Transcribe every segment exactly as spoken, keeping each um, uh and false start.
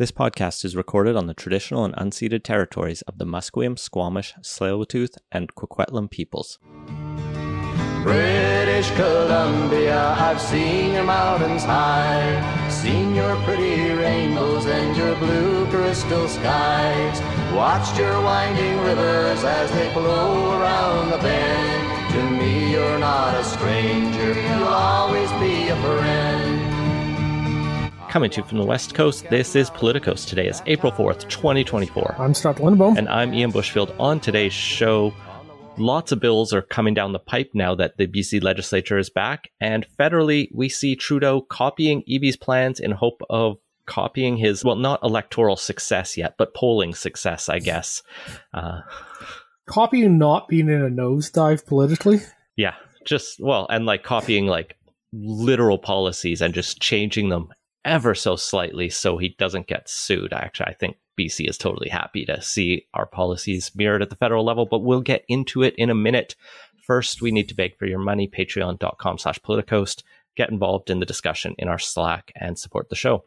This podcast is recorded on the traditional and unceded territories of the Musqueam, Squamish, Tsleil-Waututh, and Coquitlam peoples. British Columbia, I've seen your mountains high, seen your pretty rainbows and your blue crystal skies, watched your winding rivers as they flow around the bend. To me you're not a stranger, you'll always be a friend. Coming to you from the West Coast, this is Politicos. Today is April fourth, twenty twenty-four. I'm Scott Lindbaum. And I'm Ian Bushfield. On today's show, lots of bills are coming down the pipe now that the B C legislature is back. And federally, we see Trudeau copying Eby's plans in hope of copying his, well, not electoral success yet, but polling success, I guess. Uh, copying not being in a nosedive politically? Yeah, just, well, and like copying like literal policies and just changing them ever so slightly so he doesn't get sued. Actually, I think B C is totally happy to see our policies mirrored at the federal level, but we'll get into it in a minute. First, we need to beg for your money. Patreon.com slash Politicoast. Get involved in the discussion in our Slack and support the show.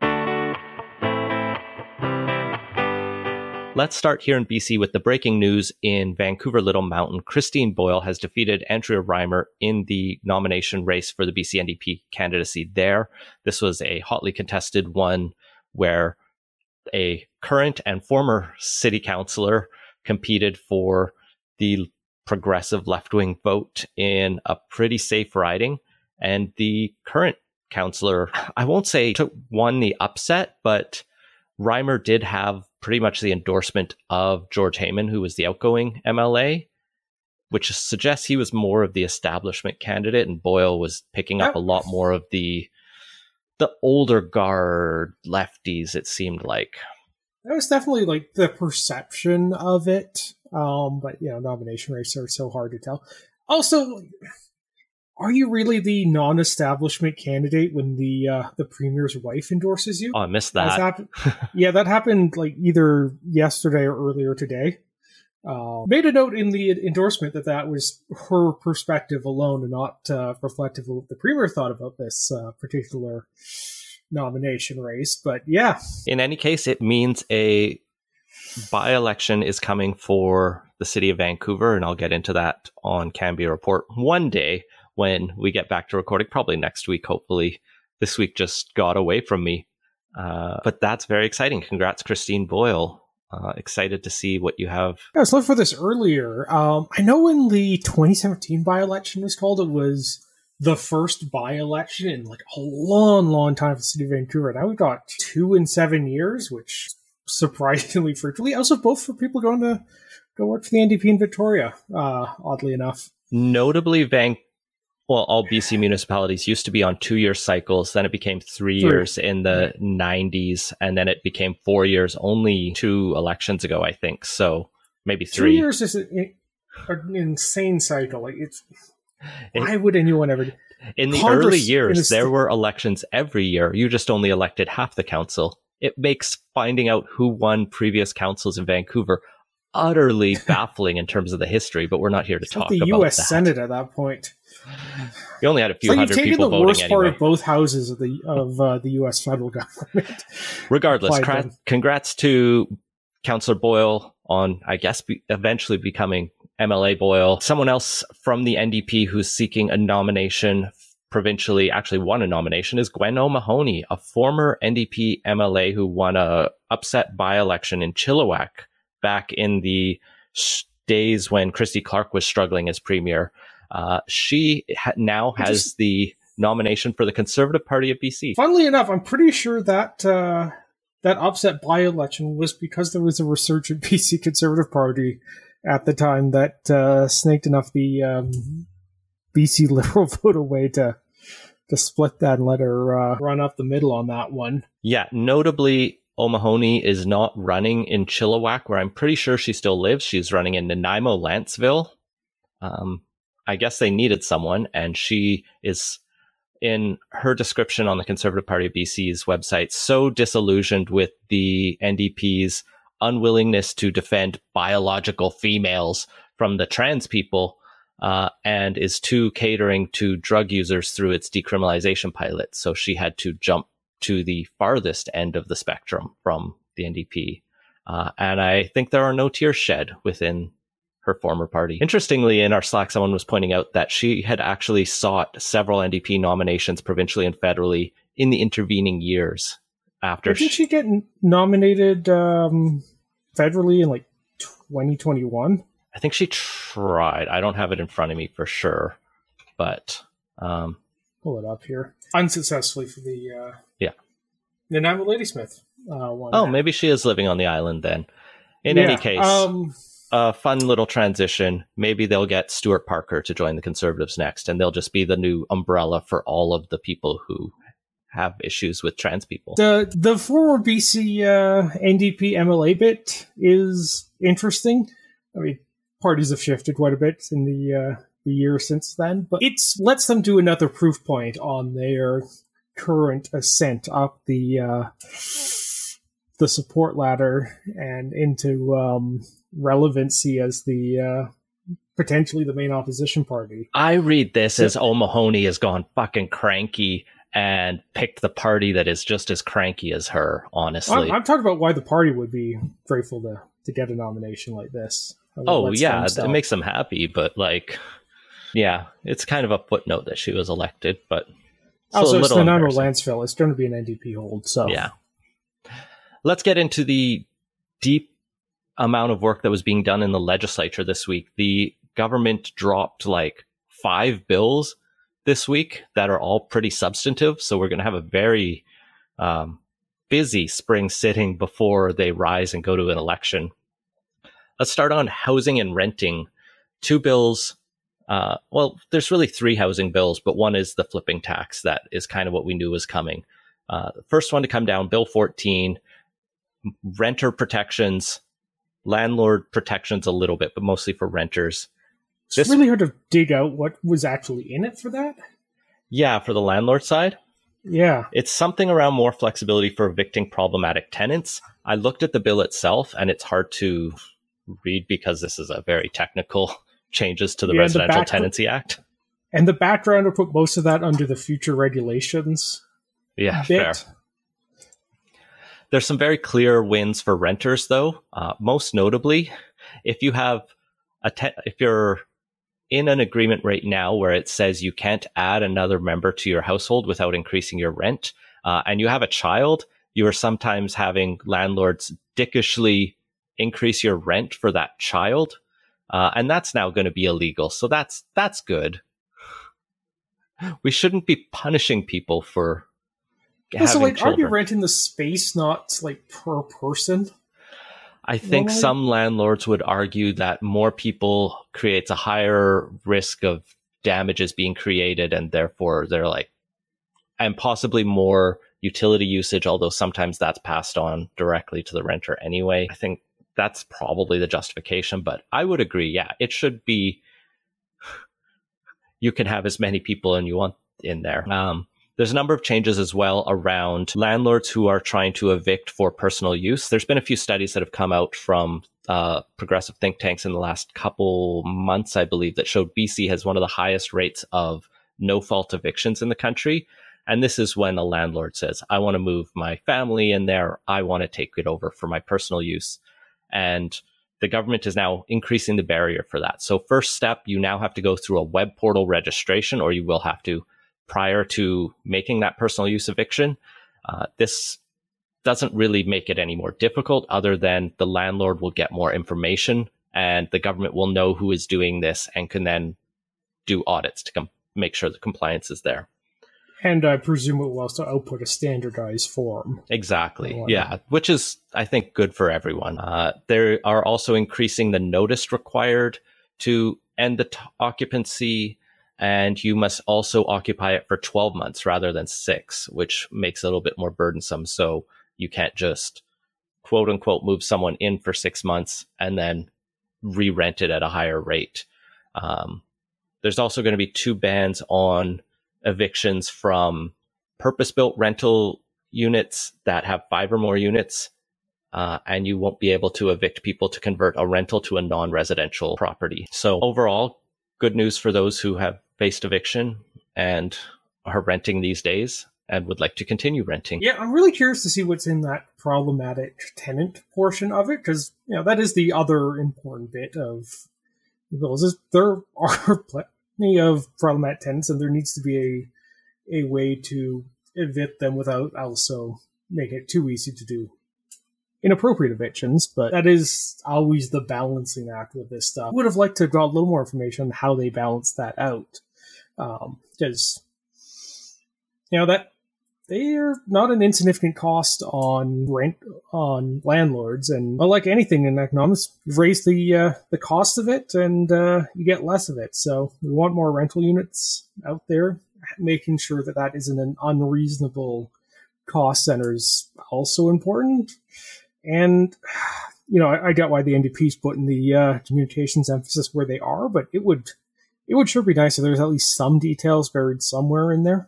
Let's start here in B C with the breaking news in Vancouver Little Mountain. Christine Boyle has defeated Andrea Reimer in the nomination race for the B C N D P candidacy there. This was a hotly contested one where a current and former city councillor competed for the progressive left-wing vote in a pretty safe riding. And the current councillor, I won't say took won the upset, but Reimer did have pretty much the endorsement of George Heyman, who was the outgoing M L A, which suggests he was more of the establishment candidate, and Boyle was picking up a lot more of the the older guard lefties, it seemed like. That was definitely like the perception of it. Um, but, you know, nomination races are so hard to tell. Also, are you really the non-establishment candidate when the uh, the premier's wife endorses you? Oh, I missed that. Happened, yeah, that happened like either yesterday or earlier today. Uh, made a note in the endorsement that that was her perspective alone and not uh, reflective of what the premier thought about this uh, particular nomination race. But yeah. In any case, it means a by-election is coming for the city of Vancouver, and I'll get into that on Cambia Report one day when we get back to recording, probably next week, hopefully. This week just got away from me. Uh, but that's very exciting. Congrats, Christine Boyle. Uh, excited to see what you have. I was looking for this earlier. Um, I know when the twenty seventeen by-election was called, it was the first by-election in like a long, long time for the city of Vancouver. Now we've got two in seven years, which surprisingly frequently. Also, both for people going to go work for the N D P in Victoria, uh, oddly enough. Notably, Vancouver. Well, all B C municipalities used to be on two-year cycles. Then it became three, three. years in the nineties, and then it became four years only two elections ago, I think. So maybe three. Two years is an, an insane cycle. Like it's it, why would anyone ever? In the Congress, early years, there were elections every year. You just only elected half the council. It makes finding out who won previous councils in Vancouver utterly baffling in terms of the history. But we're not here to it's talk like the about U S that. Senate at that point. You only had a few like hundred people voting anyway. You've taken the worst part of both houses of the of uh, the U S federal government. Regardless, cra- congrats to Councillor Boyle on, I guess, be- eventually becoming M L A Boyle. Someone else from the N D P who's seeking a nomination provincially, actually won a nomination, is Gwen O'Mahony, a former N D P M L A who won a upset by-election in Chilliwack back in the days when Christy Clark was struggling as premier. Uh, she ha- now has just, the nomination for the Conservative Party of B C. Funnily enough, I'm pretty sure that uh, that upset by-election was because there was a resurgent B C Conservative Party at the time that uh, snaked enough the um, B C Liberal vote away to to split that and let her uh, run up the middle on that one. Yeah, notably, O'Mahony is not running in Chilliwack, where I'm pretty sure she still lives. She's running in Nanaimo, Lanceville. Um, I guess they needed someone, and she is, in her description on the Conservative Party of B C's website, so disillusioned with the N D P's unwillingness to defend biological females from the trans people, uh, and is too catering to drug users through its decriminalization pilot. So she had to jump to the farthest end of the spectrum from the N D P. Uh, and I think there are no tears shed within her former party. Interestingly, in our Slack, someone was pointing out that she had actually sought several N D P nominations provincially and federally in the intervening years after. Didn't she get nominated um, federally in like twenty twenty-one? I think she tried. I don't have it in front of me for sure, but um, pull it up here. Unsuccessfully for the uh, yeah. Nanaimo Ladysmith uh, one. Oh, maybe she is living on the island then. In yeah, any case, um, a fun little transition. Maybe they'll get Stuart Parker to join the Conservatives next, and they'll just be the new umbrella for all of the people who have issues with trans people. The the former B C uh, N D P M L A bit is interesting. I mean, parties have shifted quite a bit in the uh, the year since then, but it lets them do another proof point on their current ascent up the uh, the support ladder and into um, relevancy as the uh, potentially the main opposition party. I read this so, as O'Mahony has gone fucking cranky and picked the party that is just as cranky as her, honestly. I'm, I'm talking about why the party would be grateful to, to get a nomination like this. Oh, yeah, it makes them happy, but, like, yeah, it's kind of a footnote that she was elected, but also, it's Nanaimo Lanceville. It's going to be an N D P hold, so... Yeah. Let's get into the deep amount of work that was being done in the legislature this week. The government dropped, like, five bills this week that are all pretty substantive, so we're going to have a very um, busy spring sitting before they rise and go to an election. Let's start on housing and renting. Two bills, uh, well, there's really three housing bills, but one is the flipping tax. That is kind of what we knew was coming. Uh, the first one to come down, Bill fourteen, renter protections, landlord protections a little bit, but mostly for renters. It's this, really hard to dig out what was actually in it for that. Yeah, for the landlord side. Yeah. It's something around more flexibility for evicting problematic tenants. I looked at the bill itself, and it's hard to read because this is a very technical changes to the yeah, Residential the Tenancy Act. And the background will put most of that under the future regulations. Yeah, bit. fair. There's some very clear wins for renters, though. Uh, most notably, if you have a te- if you're in an agreement right now where it says you can't add another member to your household without increasing your rent, uh, and you have a child, you are sometimes having landlords dickishly increase your rent for that child, uh, and that's now going to be illegal. So that's that's good. We shouldn't be punishing people for yeah, having so like, children. Are you renting the space not like per person? I think normally? Some landlords would argue that more people creates a higher risk of damages being created, and therefore they're like, and possibly more utility usage, although sometimes that's passed on directly to the renter anyway. I think that's probably the justification, but I would agree. Yeah, it should be, you can have as many people as you want in there. Um, There's a number of changes as well around landlords who are trying to evict for personal use. There's been a few studies that have come out from uh, progressive think tanks in the last couple months, I believe, that showed B C has one of the highest rates of no-fault evictions in the country. And this is when a landlord says, I want to move my family in there. I want to take it over for my personal use. And the government is now increasing the barrier for that. So first step, you now have to go through a web portal registration, or you will have to prior to making that personal use eviction. Uh, this doesn't really make it any more difficult, other than the landlord will get more information and the government will know who is doing this and can then do audits to com- make sure the compliance is there. And I presume it will also output a standardized form. Exactly. Yeah, which is, I think, good for everyone. Uh, they are also increasing the notice required to end the t- occupancy. And you must also occupy it for twelve months rather than six, which makes it a little bit more burdensome. So you can't just, quote unquote, move someone in for six months and then re-rent it at a higher rate. Um, there's also going to be two bans on evictions from purpose-built rental units that have five or more units. Uh, and you won't be able to evict people to convert a rental to a non-residential property. So overall, good news for those who have faced eviction and are renting these days. and would like to continue renting. Yeah, I'm really curious to see what's in that problematic tenant portion of it, because you know that is the other important bit of the bills. Is there are plenty of problematic tenants, and there needs to be a a way to evict them without also making it too easy to do inappropriate evictions. But that is always the balancing act with this stuff. Would have liked to got a little more information on how they balance that out, because um, you know that they're not an insignificant cost on rent on landlords, and like anything in economics, you raise the uh, the cost of it, and uh, you get less of it. So we want more rental units out there. Making sure that that isn't an unreasonable cost center is also important. And, you know, I, I get why the N D P's putting the uh, communications emphasis where they are, but it would it would sure be nice if there's at least some details buried somewhere in there.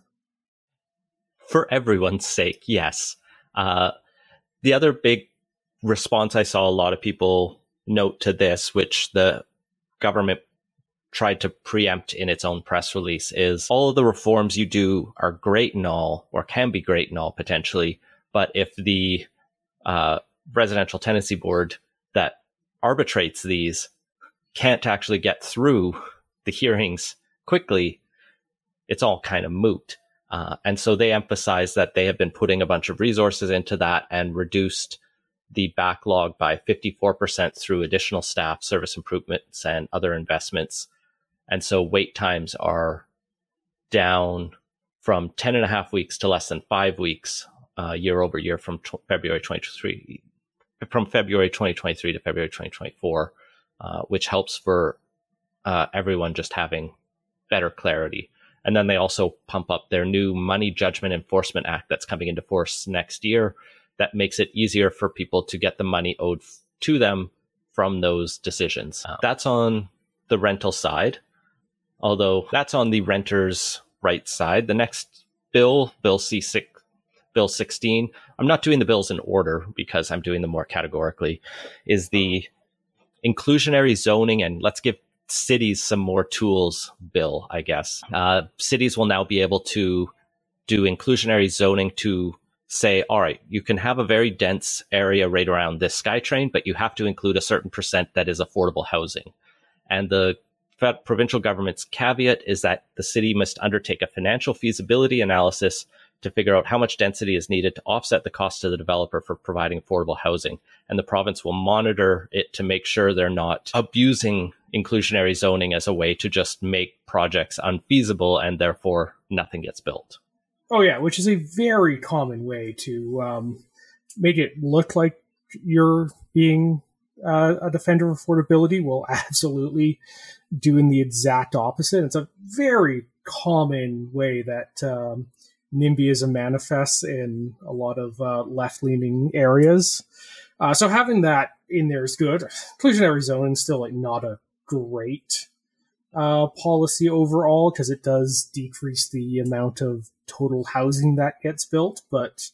For everyone's sake, yes. Uh, the other big response I saw a lot of people note to this, which the government tried to preempt in its own press release, is all of the reforms you do are great and all, or can be great and all potentially, but if the uh, residential tenancy board that arbitrates these can't actually get through the hearings quickly, it's all kind of moot. Uh, and so they emphasize that they have been putting a bunch of resources into that and reduced the backlog by fifty-four percent through additional staff, service improvements, and other investments. And so wait times are down from ten and a half weeks to less than five weeks uh, year over year from t- February twenty twenty-three, from February twenty twenty-three to February twenty twenty-four, uh, which helps for uh, everyone just having better clarity. And then they also pump up their new Money Judgment Enforcement Act that's coming into force next year that makes it easier for people to get the money owed f- to them from those decisions. Uh, that's on the rental side. Although that's on the renters' rights side. The next bill, Bill C six, Bill sixteen, I'm not doing the bills in order because I'm doing them more categorically, is the inclusionary zoning and let's give cities some more tools bill, I guess. Uh, cities will now be able to do inclusionary zoning to say, all right, you can have a very dense area right around this SkyTrain, but you have to include a certain percent that is affordable housing. And the provincial government's caveat is that the city must undertake a financial feasibility analysis to figure out how much density is needed to offset the cost to the developer for providing affordable housing. And the province will monitor it to make sure they're not abusing inclusionary zoning as a way to just make projects unfeasible and therefore nothing gets built. Oh, yeah, which is a very common way to um, make it look like you're being uh, a defender of affordability, while absolutely doing the exact opposite. It's a very common way that um, NIMBYism manifests in a lot of uh, left-leaning areas. Uh, so having that in there is good. Inclusionary zoning is still like not a great uh, policy overall because it does decrease the amount of total housing that gets built. But,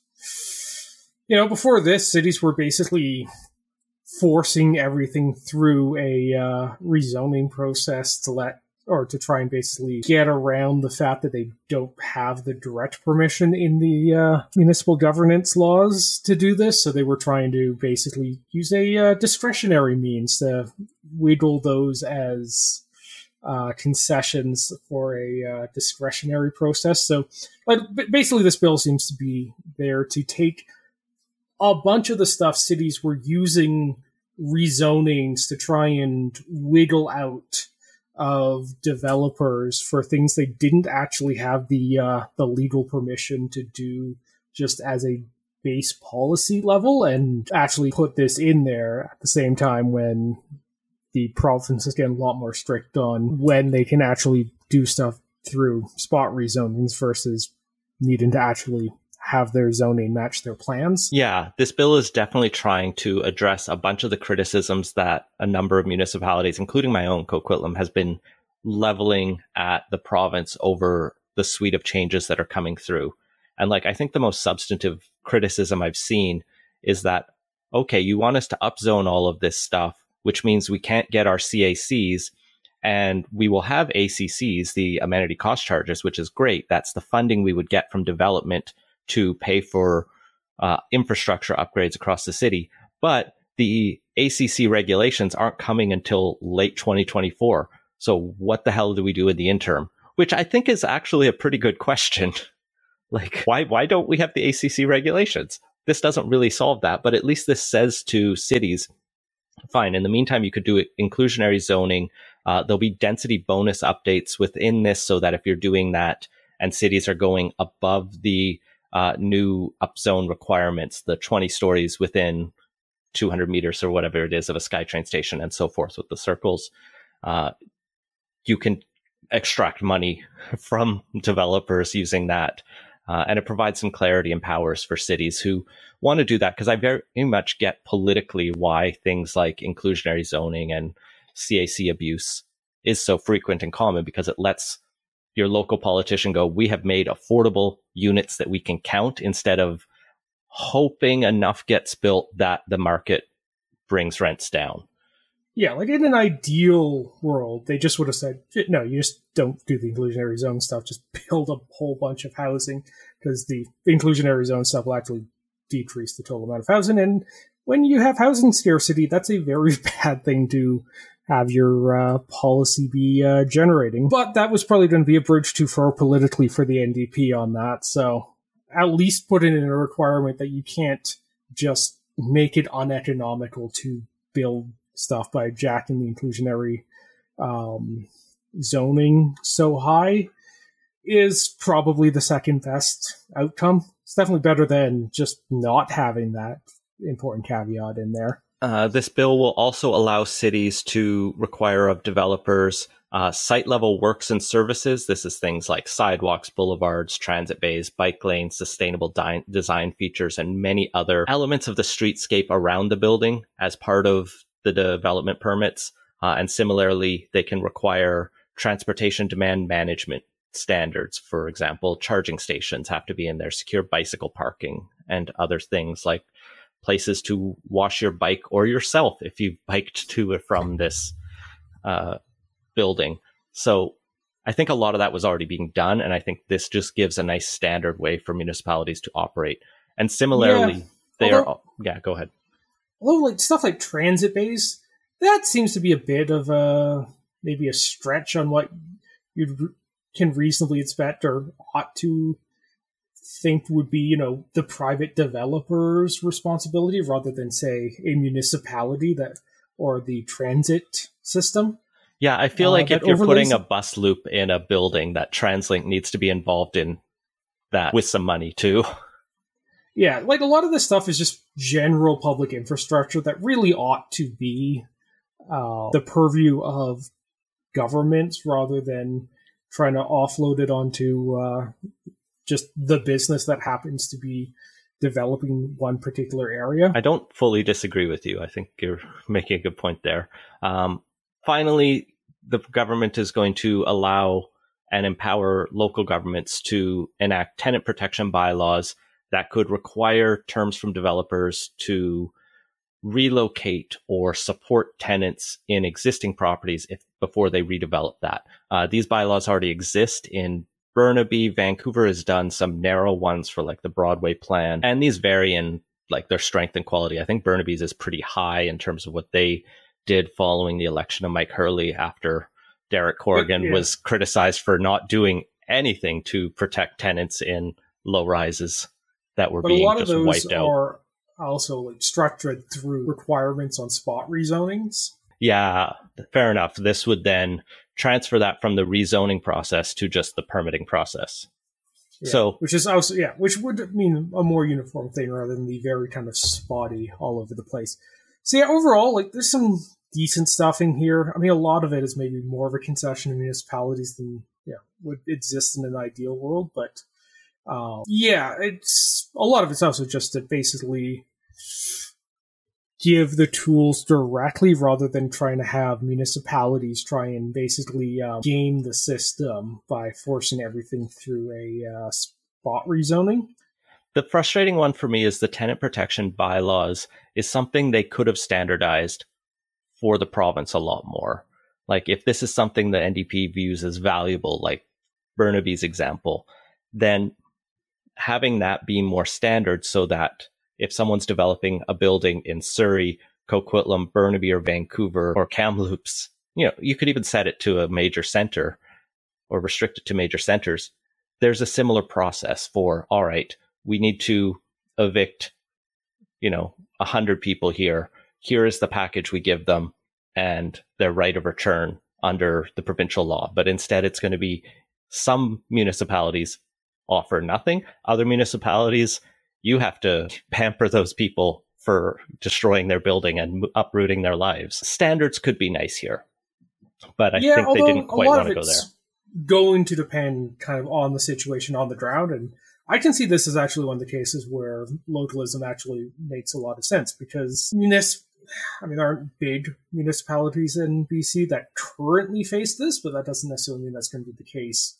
you know, before this, cities were basically forcing everything through a uh, rezoning process to let, or to try and basically get around the fact that they don't have the direct permission in the uh, municipal governance laws to do this. So they were trying to basically use a uh, discretionary means to wiggle those as uh, concessions for a uh, discretionary process. So but basically this bill seems to be there to take a bunch of the stuff cities were using rezonings to try and wiggle out of developers for things they didn't actually have the uh, the legal permission to do just as a base policy level, and actually put this in there at the same time when the province is getting a lot more strict on when they can actually do stuff through spot rezonings versus needing to actually have their zoning match their plans. Yeah, this bill is definitely trying to address a bunch of the criticisms that a number of municipalities, including my own, Coquitlam, has been leveling at the province over the suite of changes that are coming through. And like, I think the most substantive criticism I've seen is that, okay, you want us to upzone all of this stuff, which means we can't get our C A Cs. And we will have A C Cs, the amenity cost charges, which is great. That's the funding we would get from development to pay for uh, infrastructure upgrades across the city. But the A C C regulations aren't coming until late twenty twenty-four. So what the hell do we do in the interim? Which I think is actually a pretty good question. Like, why why don't we have the A C C regulations? This doesn't really solve that, but at least this says to cities, fine, in the meantime, you could do inclusionary zoning. Uh, there'll be density bonus updates within this so that if you're doing that and cities are going above the uh, new upzone requirements, the twenty stories within two hundred meters or whatever it is of a SkyTrain station and so forth with the circles, uh, you can extract money from developers using that. Uh, and it provides some clarity and powers for cities who want to do that, because I very much get politically why things like inclusionary zoning and C A C abuse is so frequent and common, because it lets your local politician go, we have made affordable units that we can count, instead of hoping enough gets built that the market brings rents down. Yeah, like in an ideal world, they just would have said, no, you just don't do the inclusionary zone stuff, just build a whole bunch of housing, because the inclusionary zone stuff will actually decrease the total amount of housing. And when you have housing scarcity, that's a very bad thing to have your uh, policy be uh, generating. But that was probably going to be a bridge too far politically for the N D P on that. So at least put in a requirement that you can't just make it uneconomical to build stuff by jacking the inclusionary um, zoning so high is probably the second best outcome. It's definitely better than just not having that important caveat in there. Uh, this bill will also allow cities to require of developers uh, site-level works and services. This is things like sidewalks, boulevards, transit bays, bike lanes, sustainable di- design features, and many other elements of the streetscape around the building as part of the development permits. Uh, and similarly, they can require transportation demand management standards. For example, charging stations have to be in there, secure bicycle parking, and other things like places to wash your bike or yourself if you've biked to or from this uh, building. So I think a lot of that was already being done, and I think this just gives a nice standard way for municipalities to operate. And similarly, yeah. they although, are... Yeah, go ahead. Although like stuff like transit bays, that seems to be a bit of a maybe a stretch on what you can reasonably expect or ought to think would be, you know, the private developer's responsibility rather than, say, a municipality that or the transit system. Yeah, I feel like uh, if you're overlays... putting a bus loop in a building, that TransLink needs to be involved in that with some money too. Yeah, like a lot of this stuff is just general public infrastructure that really ought to be uh, the purview of governments rather than trying to offload it onto uh, just the business that happens to be developing one particular area. I don't fully disagree with you. I think you're making a good point there. Um, finally, the government is going to allow and empower local governments to enact tenant protection bylaws that could require terms from developers to relocate or support tenants in existing properties if before they redevelop that. Uh, these bylaws already exist in Burnaby. Vancouver has done some narrow ones for like the Broadway plan, and these vary in like their strength and quality. I think Burnaby's is pretty high in terms of what they did following the election of Mike Hurley after Derek Corrigan yeah. was criticized for not doing anything to protect tenants in low rises that were but being a lot just of those wiped out. Are also like structured through requirements on spot rezonings. Yeah, fair enough. This would then transfer that from the rezoning process to just the permitting process. Yeah, so, which is also yeah, which would mean a more uniform thing rather than the very kind of spotty all over the place. So yeah, overall, like there's some decent stuff in here. I mean, a lot of it is maybe more of a concession to municipalities than yeah would exist in an ideal world, but. Um, yeah, it's a lot of it's also just to basically give the tools directly rather than trying to have municipalities try and basically um, game the system by forcing everything through a uh, spot rezoning. The frustrating one for me is the tenant protection bylaws is something they could have standardized for the province a lot more. Like, if this is something that N D P views as valuable, like Burnaby's example, then having that be more standard so that if someone's developing a building in Surrey, Coquitlam, Burnaby, or Vancouver, or Kamloops, you know, you could even set it to a major center or restrict it to major centers. There's a similar process for, all right, we need to evict, you know, a hundred people here. Here is the package we give them and their right of return under the provincial law. But instead, it's going to be some municipalities offer nothing. Other municipalities, you have to pamper those people for destroying their building and uprooting their lives. Standards could be nice here, but I yeah, think they didn't quite want to go there. Going to depend kind of on the situation on the ground, and I can see this as actually one of the cases where localism actually makes a lot of sense, because munis- I mean, there aren't big municipalities in B C that currently face this, but that doesn't necessarily mean that's going to be the case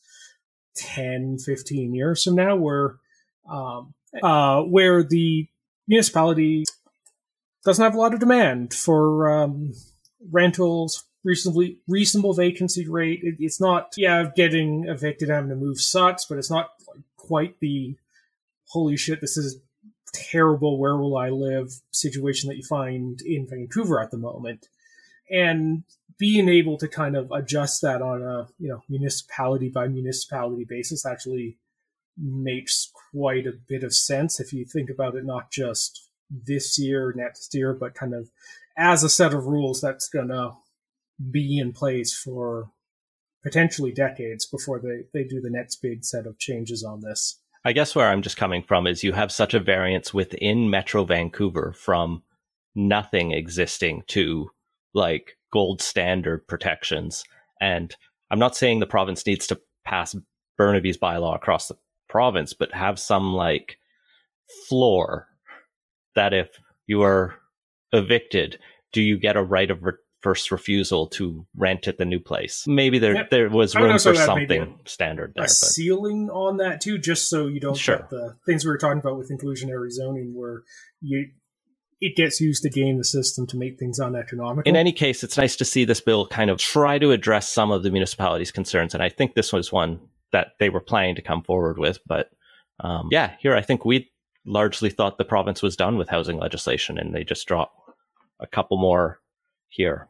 ten, fifteen years from now, where um, uh, where the municipality doesn't have a lot of demand for um, rentals, reasonably reasonable vacancy rate. It, it's not, yeah, getting evicted, having to move sucks, but it's not like quite the holy shit, this is terrible, where will I live situation that you find in Vancouver at the moment. And being able to kind of adjust that on a, you know, municipality by municipality basis actually makes quite a bit of sense if you think about it, not just this year, next year, but kind of as a set of rules that's going to be in place for potentially decades before they, they do the next big set of changes on this. I guess where I'm just coming from is you have such a variance within Metro Vancouver from nothing existing to like gold standard protections. And I'm not saying the province needs to pass Burnaby's bylaw across the province, but have some like floor that if you are evicted, do you get a right of re- first refusal to rent at the new place? Maybe there yep. there was room for something standard there. A but. ceiling on that too, just so you don't sure. get the things we were talking about with inclusionary zoning, where you it gets used to game the system to make things uneconomical. In any case, it's nice to see this bill kind of try to address some of the municipalities' concerns, and I think this was one that they were planning to come forward with. But um, yeah, here I think we largely thought the province was done with housing legislation, and they just dropped a couple more here.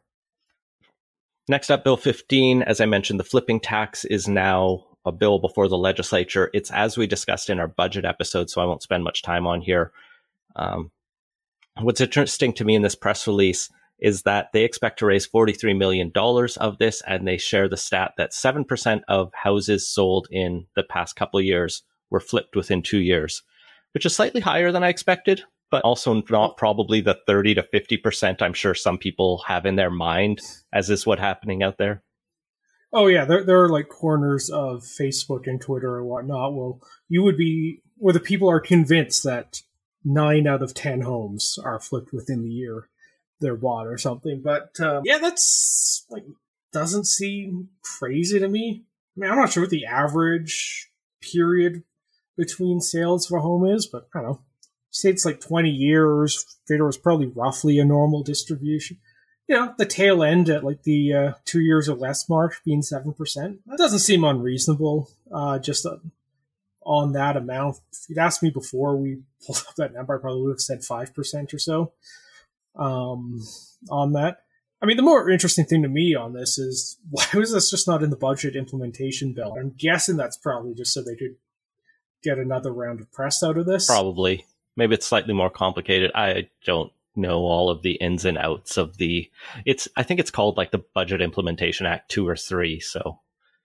Next up, Bill fifteen. As I mentioned, the flipping tax is now a bill before the legislature. It's as we discussed in our budget episode, so I won't spend much time on here. Um, what's interesting to me in this press release is that they expect to raise forty-three million dollars of this, and they share the stat that seven percent of houses sold in the past couple of years were flipped within two years, which is slightly higher than I expected, but also not probably the thirty to fifty percent I'm sure some people have in their mind, as is what's happening out there. Oh, yeah. There, there are like corners of Facebook and Twitter and whatnot. Well, you would be where the people are convinced that nine out of ten homes are flipped within the year they're bought or something. But um, yeah, that's like doesn't seem crazy to me. I mean, I'm not sure what the average period between sales for a home is, but I don't know. Say it's like twenty years, figure was probably roughly a normal distribution. You know, the tail end at like the uh, two years or less mark being seven percent. That doesn't seem unreasonable, uh, just uh, on that amount. If you'd asked me before we pulled up that number, I probably would have said five percent or so um, on that. I mean, the more interesting thing to me on this is, why was this just not in the budget implementation bill? I'm guessing that's probably just so they could get another round of press out of this. Probably. Maybe it's slightly more complicated. I don't know all of the ins and outs of the, it's, I think it's called like the Budget Implementation Act two or three. So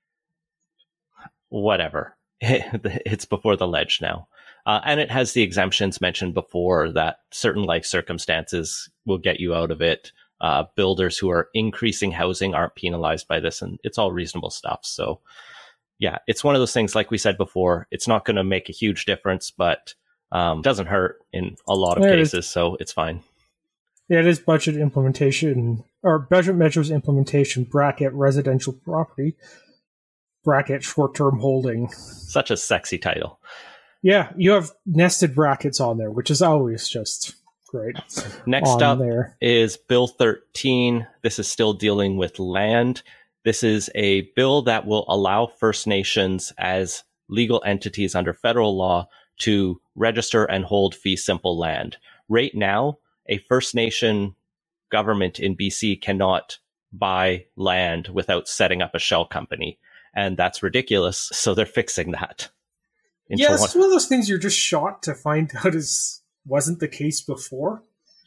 whatever. It's before the ledge now. Uh, and it has the exemptions mentioned before that certain life circumstances will get you out of it. Uh, builders who are increasing housing aren't penalized by this, and it's all reasonable stuff. So yeah, it's one of those things, like we said before, it's not going to make a huge difference, but um, doesn't hurt in a lot of there cases. It so it's fine. Yeah, it is budget implementation or budget measures implementation bracket residential property bracket short-term holding. Such a sexy title. Yeah, you have nested brackets on there, which is always just Great. Next On up there. is Bill thirteen. This is still dealing with land. This is a bill that will allow First Nations as legal entities under federal law to register and hold fee simple land. Right now, a First Nation government in B C cannot buy land without setting up a shell company. And that's ridiculous. So they're fixing that. In Yeah, Toronto. it's one of those things you're just shocked to find out is wasn't the case before.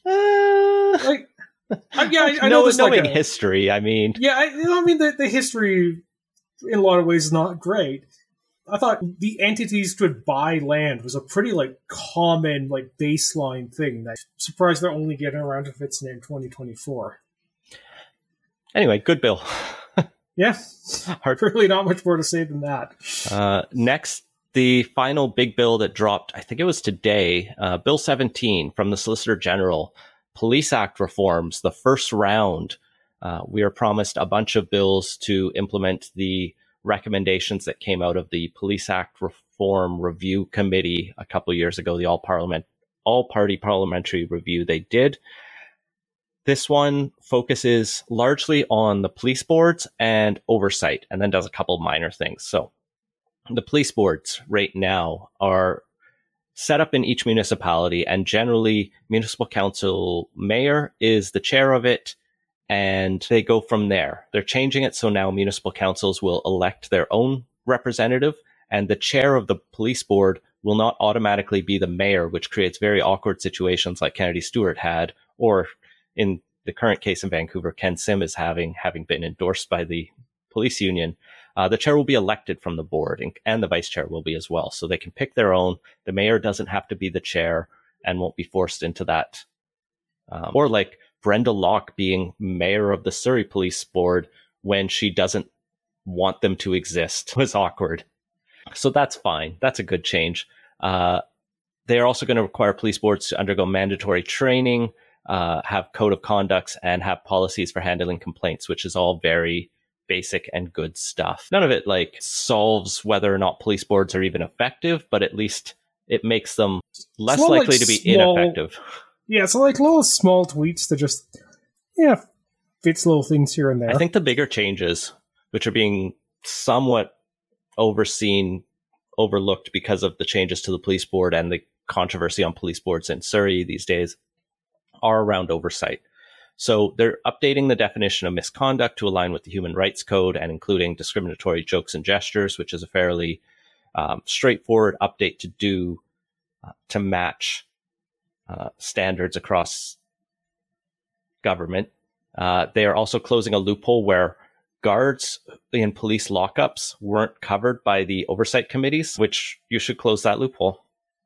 Uh, Like, I, yeah, I, I no, know this knowing like a, history, I mean, Yeah, I, you know, I mean the, the history in a lot of ways is not great. I thought the entities could buy land was a pretty like common like baseline thing. I'm surprised they're only getting around to fixing it in twenty twenty-four. anyway, good bill. Yeah, Hard. really not much more to say than that. Uh, next, the final big bill that dropped, I think it was today, uh, Bill seventeen from the Solicitor General, Police Act reforms, the first round. Uh, we are promised a bunch of bills to implement the recommendations that came out of the Police Act Reform Review Committee a couple years ago, the all parliament, all party parliamentary review they did. This one focuses largely on the police boards and oversight, and then does a couple minor things. So the police boards right now are set up in each municipality, and generally municipal council mayor is the chair of it, and they go from there. They're changing it so now municipal councils will elect their own representative, and the chair of the police board will not automatically be the mayor, which creates very awkward situations like Kennedy Stewart had, or in the current case in Vancouver, Ken Sim is having, having been endorsed by the police union. Uh, the chair will be elected from the board, and, and the vice chair will be as well. So they can pick their own. The mayor doesn't have to be the chair and won't be forced into that. Um, or like Brenda Locke being mayor of the Surrey Police Board when she doesn't want them to exist was awkward. So that's fine. That's a good change. Uh, they are also going to require police boards to undergo mandatory training, uh, have code of conducts, and have policies for handling complaints, which is all very basic and good stuff. None of it like solves whether or not police boards are even effective, but at least it makes them less It's not likely like to be small- ineffective. Yeah, so like little small tweaks that just yeah fits little things here and there. I think the bigger changes, which are being somewhat overseen, overlooked because of the changes to the police board and the controversy on police boards in Surrey these days, are around oversight. So they're updating the definition of misconduct to align with the Human Rights Code and including discriminatory jokes and gestures, which is a fairly um, straightforward update to do uh, to match uh, standards across government. Uh, they are also closing a loophole where guards in police lockups weren't covered by the oversight committees, which you should close that loophole.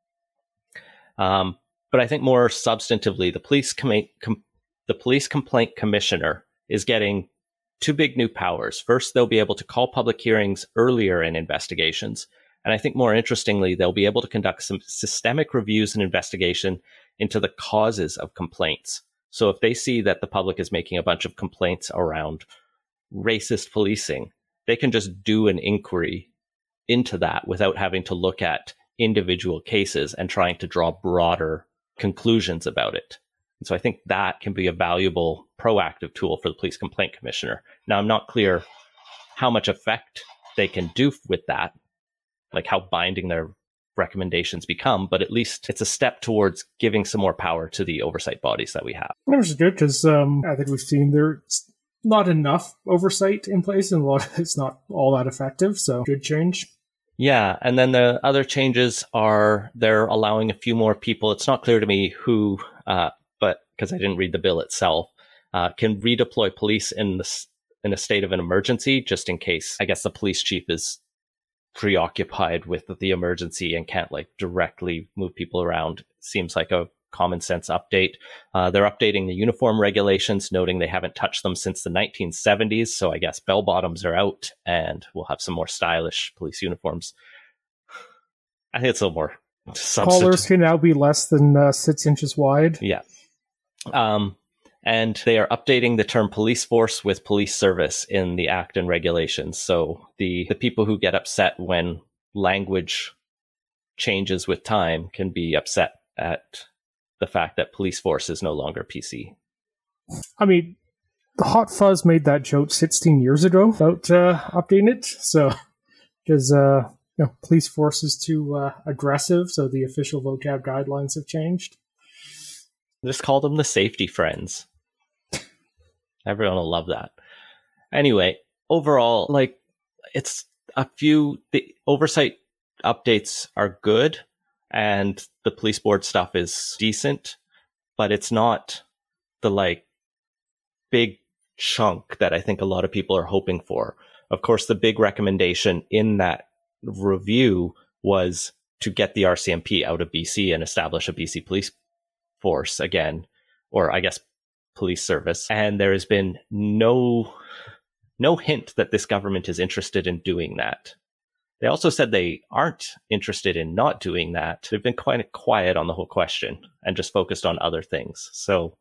Um, but I think more substantively, the police com- com- the police complaint commissioner is getting two big new powers. First, they'll be able to call public hearings earlier in investigations. And I think more interestingly, they'll be able to conduct some systemic reviews and investigation into the causes of complaints. So if they see that the public is making a bunch of complaints around racist policing, they can just do an inquiry into that without having to look at individual cases and trying to draw broader conclusions about it. And so I think that can be a valuable proactive tool for the police complaint commissioner. Now, I'm not clear how much effect they can do with that, like how binding their recommendations become, but at least it's a step towards giving some more power to the oversight bodies that we have. Which is good because um, I think we've seen there's not enough oversight in place, and a lot of it's not all that effective. So good change. Yeah, and then the other changes are they're allowing a few more people. It's not clear to me who, uh, but because I didn't read the bill itself, uh, can redeploy police in the in a state of an emergency, just in case. I guess the police chief is preoccupied with the emergency and can't like directly move people around. Seems like a common sense update. Uh, they're updating the uniform regulations, noting they haven't touched them since the nineteen seventies. So I guess bell bottoms are out and we'll have some more stylish police uniforms. I think it's a little more substantive. Collars can now be less than uh, six inches wide. Yeah. Um, and they are updating the term police force with police service in the Act and regulations. So the, the people who get upset when language changes with time can be upset at the fact that police force is no longer P C. I mean, the Hot Fuzz made that joke sixteen years ago about uh, updating it. So, because uh, you know, police force is too uh, aggressive, so the official vocab guidelines have changed. Just call them the safety friends. Everyone will love that. Anyway, overall, like, it's a few, the oversight updates are good, and the police board stuff is decent, but it's not the, like, big chunk that I think a lot of people are hoping for. Of course, the big recommendation in that review was to get the R C M P out of B C and establish a B C police force again, or I guess police service. And there has been no no hint that this government is interested in doing that. They also said they aren't interested in not doing that. They've been quite quiet on the whole question and just focused on other things. So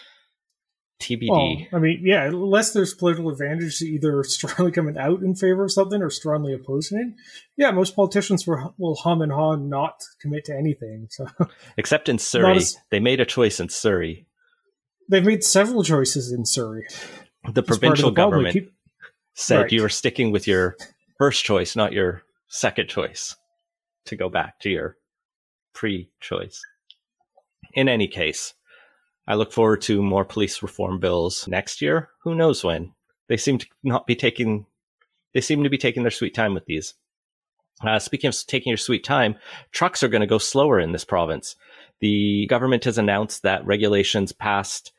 T B D. Well, I mean, yeah, unless there's political advantage to either strongly coming out in favor of something or strongly opposing it. Yeah, most politicians will, will hum and haw and not commit to anything. So, except in Surrey. as, they made a choice in Surrey. They've made several choices in Surrey. The provincial the government Keep, said right. you were sticking with your first choice, not your second choice, to go back to your pre-choice. In any case, I look forward to more police reform bills next year. Who knows when? They seem to not be taking, they seem to be taking their sweet time with these. Uh, speaking of taking your sweet time, trucks are going to go slower in this province. The government has announced that regulations passed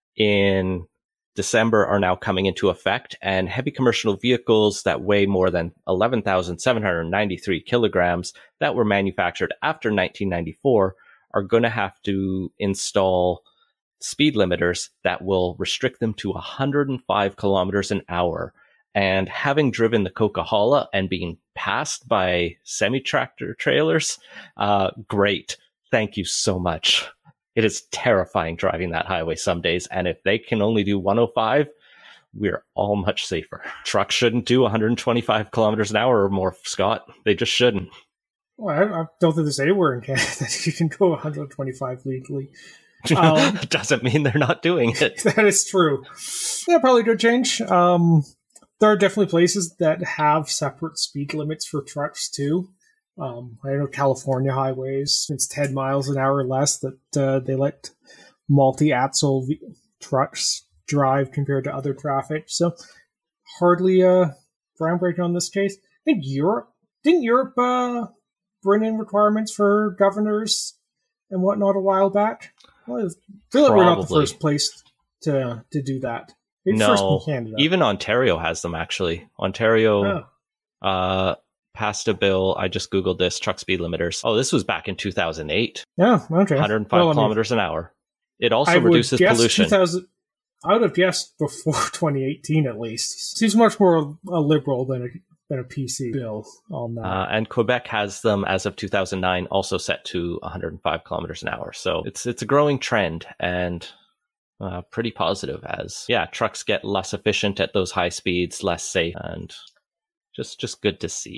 in December are now coming into effect, and heavy commercial vehicles that weigh more than eleven thousand seven hundred ninety-three kilograms that were manufactured after nineteen ninety-four are going to have to install speed limiters that will restrict them to one hundred five kilometers an hour. And having driven the Coca-Cola and being passed by semi-tractor trailers, uh, great. Thank you so much. It is terrifying driving that highway some days. And if they can only do one oh five, we're all much safer. Trucks shouldn't do one hundred twenty-five kilometers an hour or more, Scott. They just shouldn't. Well, I, I don't think there's anywhere in Canada that you can go one hundred twenty-five legally. Um, Doesn't mean they're not doing it. That is true. Yeah, probably good change. Um, there are definitely places that have separate speed limits for trucks too. Um, I know California highways, it's ten miles an hour or less that uh, they let multi-axle v- trucks drive compared to other traffic. So hardly uh, groundbreaking on this case. I think Europe, didn't Europe uh, bring in requirements for governors and whatnot a while back? Well, I feel like we're not the first place to to do that. Maybe no, first in Canada. Even Ontario has them, actually. Ontario oh. uh, passed a bill. I just Googled this, truck speed limiters. Oh, this was back in two thousand eight. Yeah, okay. one hundred five well, kilometers I mean, an hour. It also I reduces pollution. I would have guessed before twenty eighteen, at least. Seems much more a liberal than a than a P C bill on that. Uh, and Quebec has them as of two thousand nine, also set to one hundred five kilometers an hour. So it's it's a growing trend and uh, pretty positive as, yeah, trucks get less efficient at those high speeds, less safe, and just, just good to see.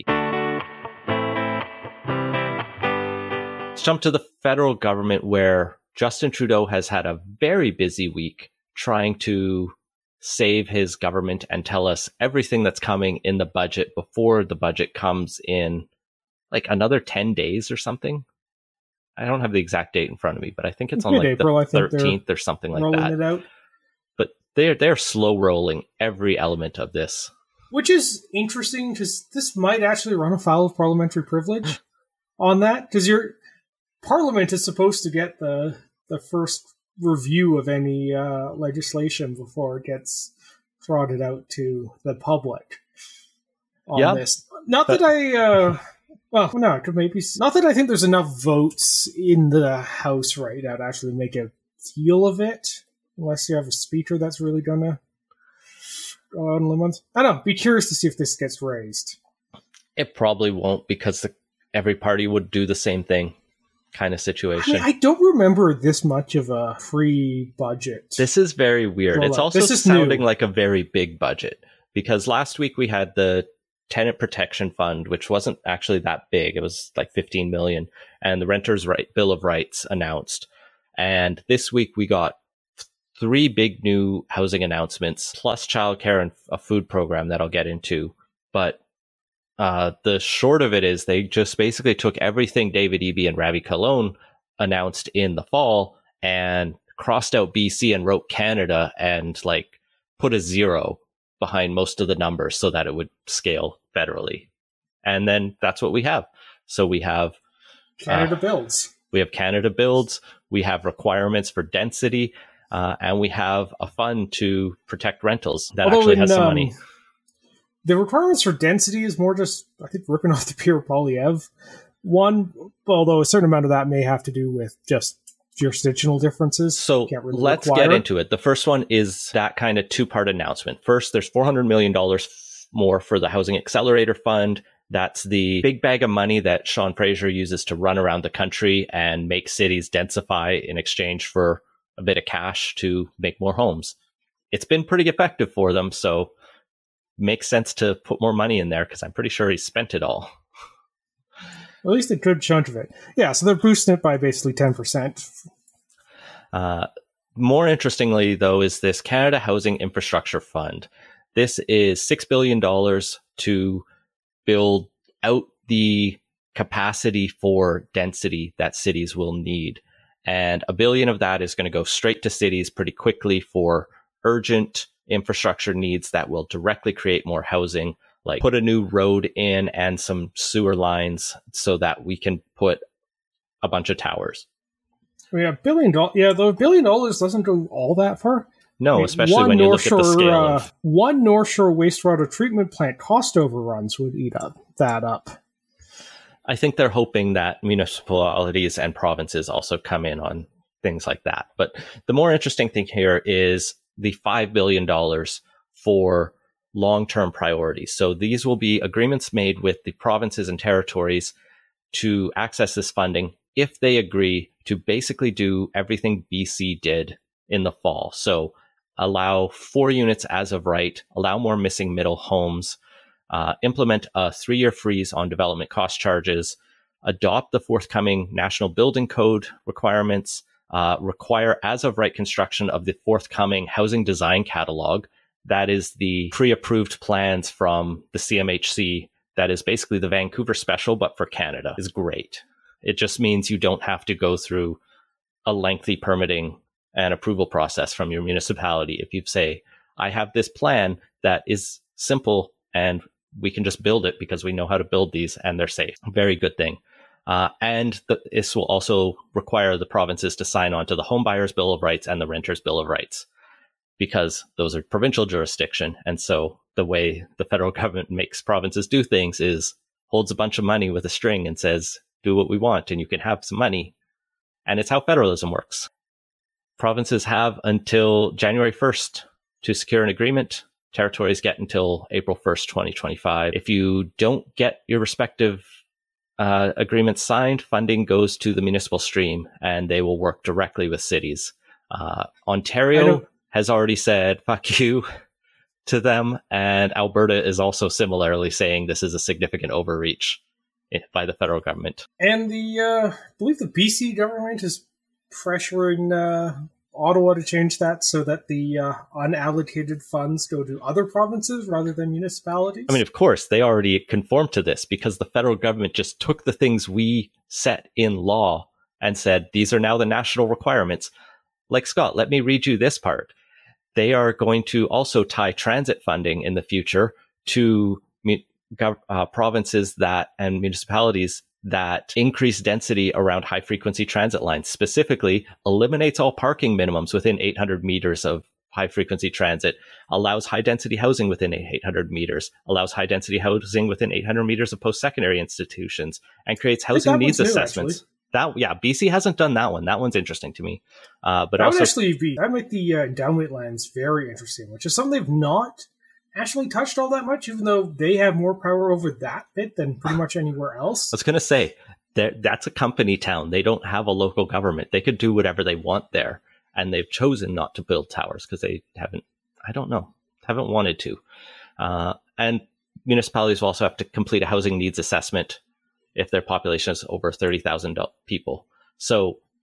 Let's jump to the federal government, where Justin Trudeau has had a very busy week trying to save his government and tell us everything that's coming in the budget before the budget comes in like another ten days or something. I don't have the exact date in front of me, but I think it's, it's on like April, the thirteenth or something like that. It out. But they're, they're slow rolling every element of this. Which is interesting because this might actually run afoul of parliamentary privilege on that, because your Parliament is supposed to get the the first review of any uh, legislation before it gets trotted out to the public on yep. this. Not that, that I, uh, well, no, it could maybe, not that I think there's enough votes in the House right now to actually make a deal of it, unless you have a speaker that's really gonna go out on limits. I don't know, be curious to see if this gets raised. It probably won't, because the, every party would do the same thing. Kind of situation. I, mean, I don't remember this much of a free budget. This is very weird. It's also sounding new. like a very big budget, because last week we had the Tenant Protection Fund, which wasn't actually that big. It was like fifteen million, and the Renters' Right Bill of Rights announced. And this week we got three big new housing announcements, plus childcare and a food program that I'll get into. But uh, the short of it is they just basically took everything David Eby and Ravi Kahlon announced in the fall and crossed out B C and wrote Canada and like put a zero behind most of the numbers so that it would scale federally. And then that's what we have. So we have Canada uh, builds. We have Canada builds. We have requirements for density. Uh, and we have a fund to protect rentals that Although actually in, has some um, money. The requirements for density is more just, I think, ripping off the Pierre Poilievre one, although a certain amount of that may have to do with just jurisdictional differences. So really let's require. get into it. The first one is that kind of two-part announcement. First, there's four hundred million dollars more for the Housing Accelerator Fund. That's the big bag of money that Sean Fraser uses to run around the country and make cities densify in exchange for a bit of cash to make more homes. It's been pretty effective for them, so makes sense to put more money in there because I'm pretty sure he spent it all. At least a good chunk of it. Yeah, so they're boosting it by basically ten percent. Uh, more interestingly, though, is this Canada Housing Infrastructure Fund. This is six billion dollars to build out the capacity for density that cities will need. And a billion of that is going to go straight to cities pretty quickly for urgent infrastructure needs that will directly create more housing, like put a new road in and some sewer lines so that we can put a bunch of towers. Yeah, billion dollars. Yeah, though a billion dollars doesn't go all that far. No, I mean, especially when you North look Shore, at the scale uh, of... One North Shore wastewater treatment plant cost overruns would eat up that up. I think they're hoping that municipalities and provinces also come in on things like that. But the more interesting thing here is the five billion dollars for long-term priorities. So these will be agreements made with the provinces and territories to access this funding if they agree to basically do everything B C did in the fall. So allow four units as of right, allow more missing middle homes, uh, implement a three-year freeze on development cost charges, adopt the forthcoming National Building Code requirements, uh, require as of right construction of the forthcoming Housing Design Catalog. That is the pre-approved plans from the C M H C. That is basically the Vancouver special, but for Canada. Is great. It just means you don't have to go through a lengthy permitting and approval process from your municipality. If you say, I have this plan that is simple and we can just build it because we know how to build these and they're safe. Very good thing. Uh, and the, this will also require the provinces to sign on to the Home Buyers Bill of Rights and the Renters Bill of Rights, because those are provincial jurisdiction. And so the way the federal government makes provinces do things is holds a bunch of money with a string and says, do what we want and you can have some money. And it's how federalism works. Provinces have until January first to secure an agreement. Territories get until April first, twenty twenty-five. If you don't get your respective uh, agreements signed, funding goes to the municipal stream and they will work directly with cities. Uh, Ontario has already said, fuck you to them. And Alberta is also similarly saying this is a significant overreach by the federal government. And the, uh, I believe the B C government is pressuring uh, Ottawa to change that so that the uh, unallocated funds go to other provinces rather than municipalities. I mean, of course, they already conform to this because the federal government just took the things we set in law and said, these are now the national requirements. Like, Scott, let me read you this part. They are going to also tie transit funding in the future to uh, provinces that and municipalities that increase density around high frequency transit lines, specifically eliminates all parking minimums within eight hundred meters of high frequency transit, allows high density housing within eight hundred meters, allows high density housing within eight hundred meters of post-secondary institutions, and creates housing needs assessments. New, that yeah, B C hasn't done that one. That one's interesting to me. Uh, but that also, would actually be that make the uh, endowment lands very interesting, which is something they've not actually touched all that much, even though they have more power over that bit than pretty much anywhere else. I was going to say, that's a company town. They don't have a local government. They could do whatever they want there. And they've chosen not to build towers because they haven't, I don't know, haven't wanted to. Uh, and municipalities will also have to complete a housing needs assessment if their population is over thirty thousand people. So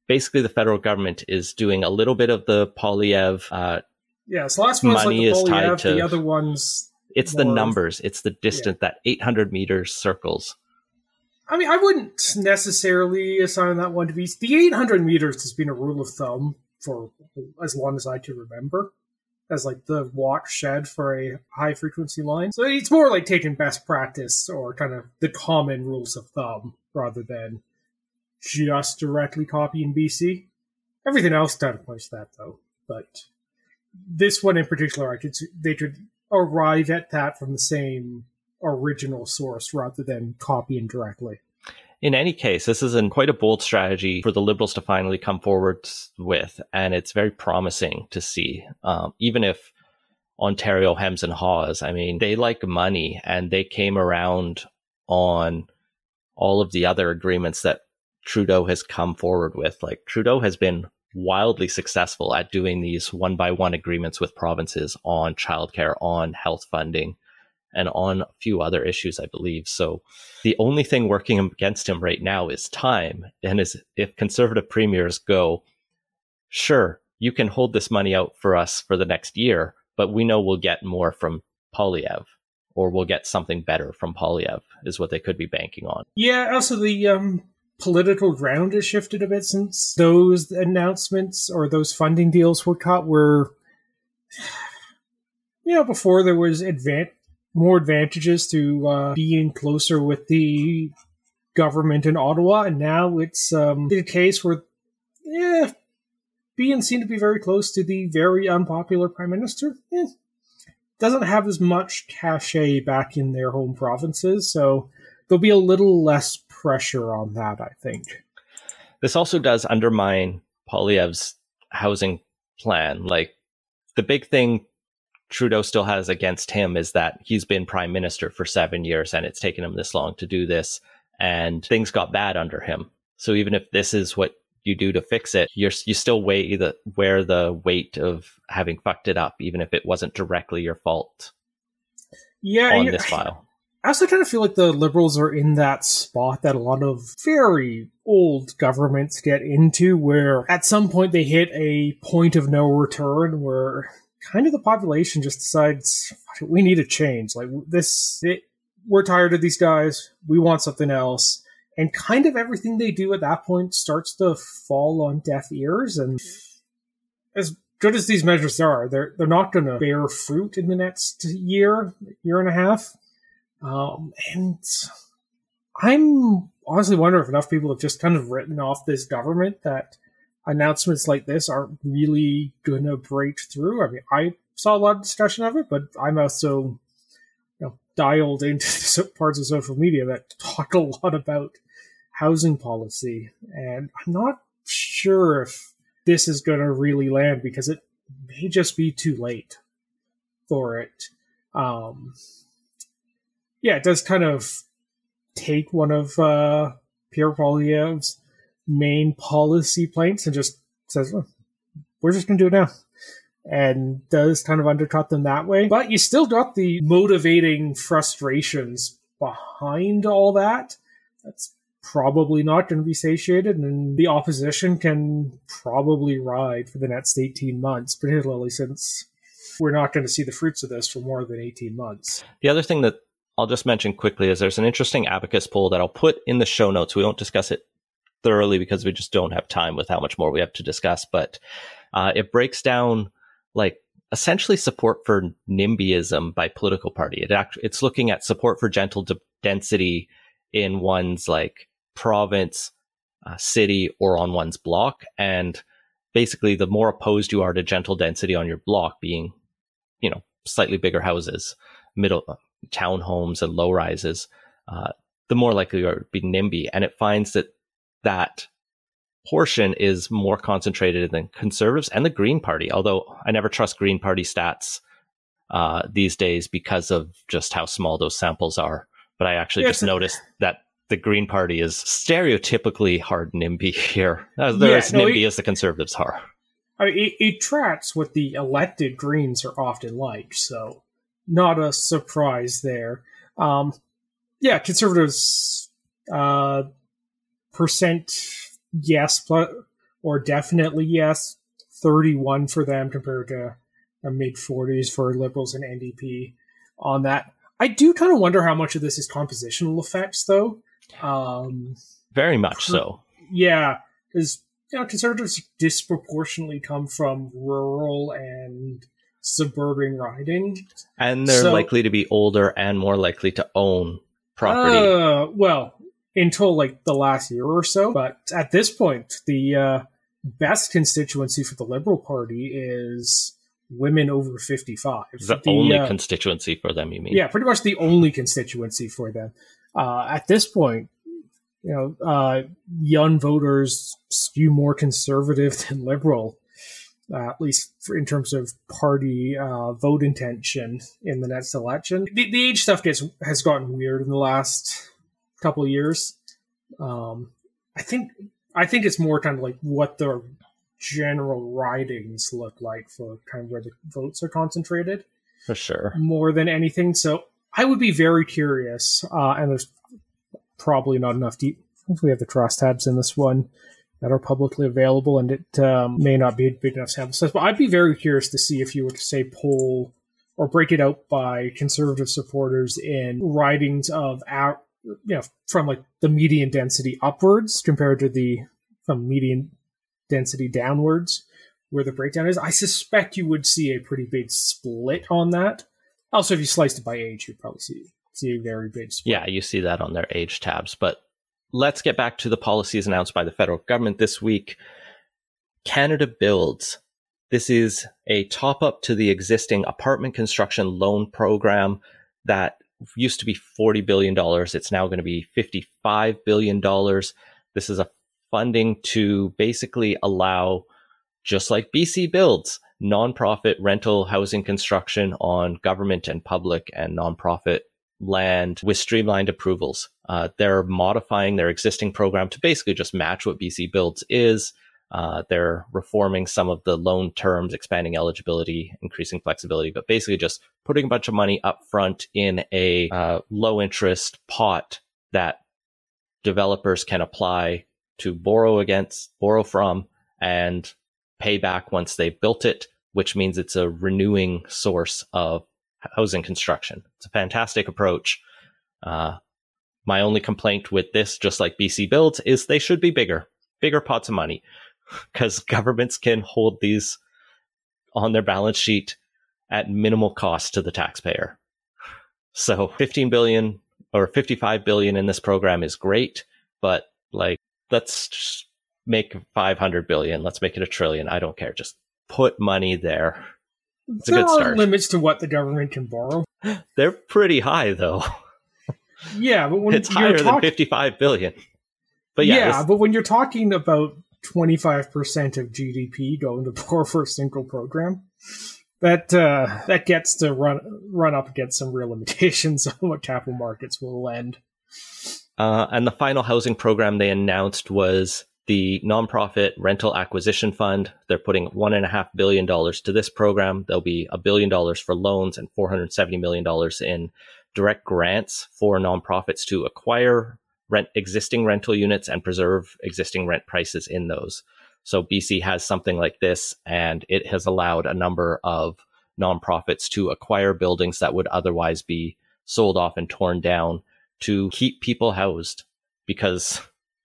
basically the federal government is doing a little bit of the Poilievre. Uh, yeah, so last one's like money the is tied Poilievre, to- the other one's... it's the more- numbers. It's the distance, that eight hundred meters circles. I mean, I wouldn't necessarily assign that one to be... The eight hundred meters has been a rule of thumb for as long as I can remember, as like the watershed for a high-frequency line. So it's more like taking best practice or kind of the common rules of thumb rather than just directly copying B C. Everything else kind of points to that, though. But this one in particular, I could they could arrive at that from the same original source rather than copying directly. In any case, this is in quite a bold strategy for the Liberals to finally come forward with, and it's very promising to see. Um, even if Ontario hems and haws, I mean, they like money, and they came around on all of the other agreements that Trudeau has come forward with. Like, Trudeau has been wildly successful at doing these one-by-one agreements with provinces on childcare, on health funding, and on a few other issues, I believe. So the only thing working against him right now is time. And is if Conservative premiers go, sure, you can hold this money out for us for the next year, but we know we'll get more from Poilievre, or we'll get something better from Poilievre, is what they could be banking on. Yeah, also the um, political ground has shifted a bit since those announcements or those funding deals were cut, where, you know, before there was advan- more advantages to uh, being closer with the government in Ottawa, and now it's um, a case where, yeah, being seen to be very close to the very unpopular Prime Minister eh, doesn't have as much cachet back in their home provinces, so there'll be a little less pressure on that, I think. This also does undermine Poilievre's housing plan. Like, the big thing Trudeau still has against him is that he's been prime minister for seven years and it's taken him this long to do this, and things got bad under him. So even if this is what you do to fix it, you're you still weigh the wear the weight of having fucked it up, even if it wasn't directly your fault. Yeah, on yeah. this file. I also kind of feel like the Liberals are in that spot that a lot of very old governments get into, where at some point they hit a point of no return where kind of the population just decides, we need a change. Like, this, it, we're tired of these guys. We want something else. And kind of everything they do at that point starts to fall on deaf ears. And as good as these measures are, they're they're not going to bear fruit in the next year, year and a half. Um, and I'm honestly wondering if enough people have just kind of written off this government that announcements like this aren't really going to break through. I mean, I saw a lot of discussion of it, but I'm also, you know, dialed into parts of social media that talk a lot about housing policy. And I'm not sure if this is going to really land, because it may just be too late for it. Um, yeah, it does kind of take one of uh, Pierre Poilievre's main policy planks and just says, oh, we're just going to do it now. And does kind of undercut them that way. But you still got the motivating frustrations behind all that. That's probably not going to be satiated, and the opposition can probably ride for the next eighteen months, particularly since we're not going to see the fruits of this for more than eighteen months. The other thing that I'll just mention quickly is there's an interesting Abacus poll that I'll put in the show notes. We won't discuss it thoroughly because we just don't have time with how much more we have to discuss, but uh, it breaks down like essentially support for NIMBYism by political party. It act- it's looking at support for gentle d- density in one's like province, uh, city, or on one's block. And basically, the more opposed you are to gentle density on your block, being, you know, slightly bigger houses, middle uh, townhomes and low rises, uh, the more likely you are to be NIMBY. And it finds that that portion is more concentrated than Conservatives and the Green Party, although I never trust Green Party stats uh, these days because of just how small those samples are. But I actually yeah, just noticed that the Green Party is stereotypically hard NIMBY here. As they're Yeah, as no, NIMBY it- as the Conservatives are. I mean, it, it tracks what the elected Greens are often like, so not a surprise there. Um, yeah, Conservatives, uh, percent yes, plus, or definitely yes, thirty-one for them compared to a mid forties for Liberals and N D P on that. I do kind of wonder how much of this is compositional effects, though. Um, Very much so. Yeah, because you know, Conservatives disproportionately come from rural and suburban riding. And they're so, likely to be older and more likely to own property. Uh, well, until like the last year or so. But at this point, the uh, best constituency for the Liberal Party is women over fifty-five. The, the only uh, constituency for them, you mean? Yeah, pretty much the only constituency for them. Uh, at this point, you know, uh, young voters skew more conservative than liberal, uh, at least for, in terms of party uh, vote intention in the next election. The, the age stuff gets has gotten weird in the last couple of years. Um, I think I think it's more kind of like what the general ridings look like for kind of where the votes are concentrated. For sure. More than anything. So I would be very curious, uh, and there's probably not enough deep. We have the crosstabs in this one that are publicly available, and it um, may not be a big enough sample size. But I'd be very curious to see if you were to say poll or break it out by conservative supporters in ridings of our, you know, from like the median density upwards compared to the from median density downwards, where the breakdown is. I suspect you would see a pretty big split on that. Also, if you sliced it by age, you'd probably see see a very big split. Yeah, you see that on their age tabs. But let's get back to the policies announced by the federal government this week. Canada Builds. This is a top-up to the existing apartment construction loan program that used to be forty billion dollars. It's now going to be fifty-five billion dollars. This is a funding to basically allow, just like B C Builds, nonprofit rental housing construction on government and public and nonprofit land with streamlined approvals. Uh, they're modifying their existing program to basically just match what B C Builds is. Uh, they're reforming some of the loan terms, expanding eligibility, increasing flexibility, but basically just putting a bunch of money up front in a uh, low interest pot that developers can apply to borrow against, borrow from, and pay back once they've built it, which means it's a renewing source of housing construction. It's a fantastic approach. Uh, my only complaint with this, just like B C Builds, is they should be bigger, bigger pots of money, because governments can hold these on their balance sheet at minimal cost to the taxpayer. So fifteen billion or fifty-five billion in this program is great, but like, let's just make five hundred billion. Let's make it a trillion. I don't care. Just put money there. It's a there good start. There are limits to what the government can borrow. They're pretty high, though. Yeah, but when it's you're higher talk- than fifty-five billion. But yeah, yeah this- but when you're talking about twenty-five percent of G D P going to poor for a single program, that uh, that gets to run run up against some real limitations on what capital markets will lend. Uh, and the final housing program they announced was the nonprofit rental acquisition fund. They're putting one and a half billion dollars to this program. There'll be a billion dollars for loans and four hundred seventy million dollars in direct grants for nonprofits to acquire rent existing rental units and preserve existing rent prices in those. So B C has something like this, and it has allowed a number of nonprofits to acquire buildings that would otherwise be sold off and torn down to keep people housed, because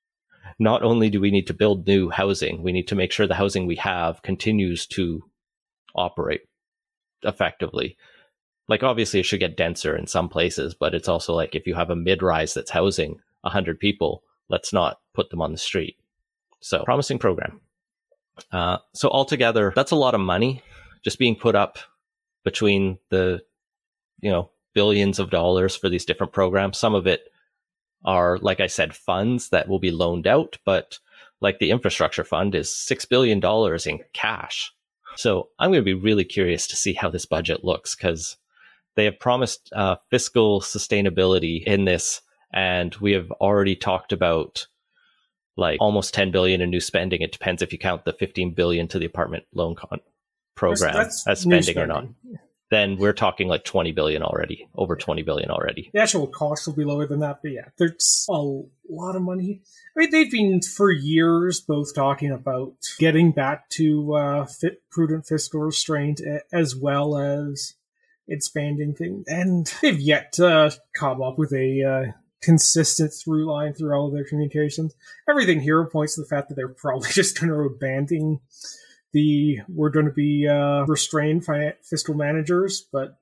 not only do we need to build new housing, we need to make sure the housing we have continues to operate effectively. Like, obviously it should get denser in some places, but it's also like, if you have a mid-rise that's housing one hundred people, let's not put them on the street. So, promising program. Uh, so altogether, that's a lot of money just being put up between the, you know, billions of dollars for these different programs. Some of it are, like I said, funds that will be loaned out, but like the infrastructure fund is six billion dollars in cash. So I'm going to be really curious to see how this budget looks, because they have promised uh, fiscal sustainability in this, and we have already talked about like almost ten billion dollars in new spending. It depends if you count the fifteen billion dollars to the apartment loan con- program That's, that's as spending, spending or not. then we're talking like twenty billion already, over twenty billion already. The actual cost will be lower than that, but yeah, there's a lot of money. I mean, they've been for years both talking about getting back to uh, fit, prudent fiscal restraint as well as expanding things, and they've yet to come up with a uh, consistent through line through all of their communications. Everything here points to the fact that they're probably just going to abandon the we're going to be uh, restrained fi- fiscal managers, but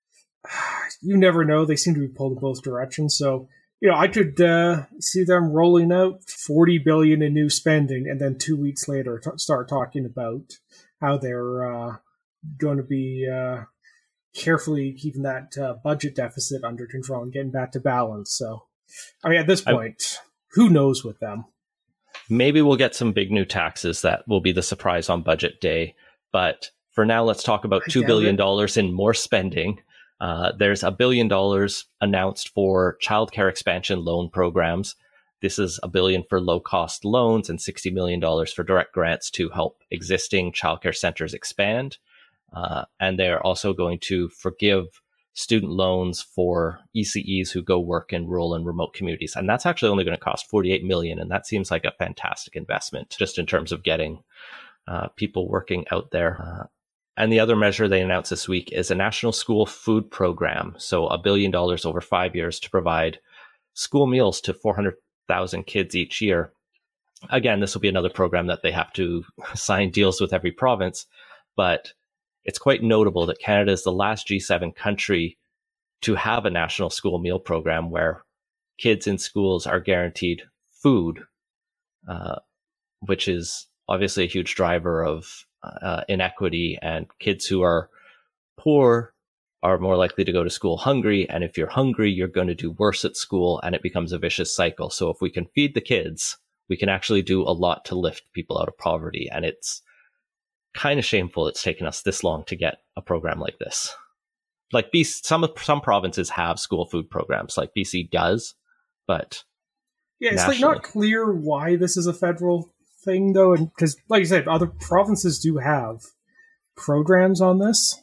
uh, you never know. They seem to be pulled in both directions. So, you know, I could uh, see them rolling out forty billion dollars in new spending, and then two weeks later t- start talking about how they're uh, going to be uh, carefully keeping that uh, budget deficit under control and getting back to balance. So, I mean, at this point, I- who knows with them? Maybe we'll get some big new taxes that will be the surprise on budget day. But for now, let's talk about two billion dollars in more spending. Uh, there's a billion dollars announced for childcare expansion loan programs. This is a billion for low-cost loans and sixty million dollars for direct grants to help existing childcare centers expand. Uh, and they're also going to forgive student loans for E C Es who go work in rural and remote communities. And that's actually only going to cost forty-eight million dollars. And that seems like a fantastic investment just in terms of getting uh, people working out there. Uh, and the other measure they announced this week is a national school food program. So a billion dollars over five years to provide school meals to four hundred thousand kids each year. Again, this will be another program that they have to sign deals with every province, but it's quite notable that Canada is the last G seven country to have a national school meal program where kids in schools are guaranteed food, uh, which is obviously a huge driver of uh, inequity, and kids who are poor are more likely to go to school hungry. And if you're hungry, you're going to do worse at school, and it becomes a vicious cycle. So if we can feed the kids, we can actually do a lot to lift people out of poverty. And it's kind of shameful it's taken us this long to get a program like this. Like B C, some some provinces have school food programs, like B C does, but yeah, it's nationally, like not clear why this is a federal thing though, and because like you said, other provinces do have programs on this.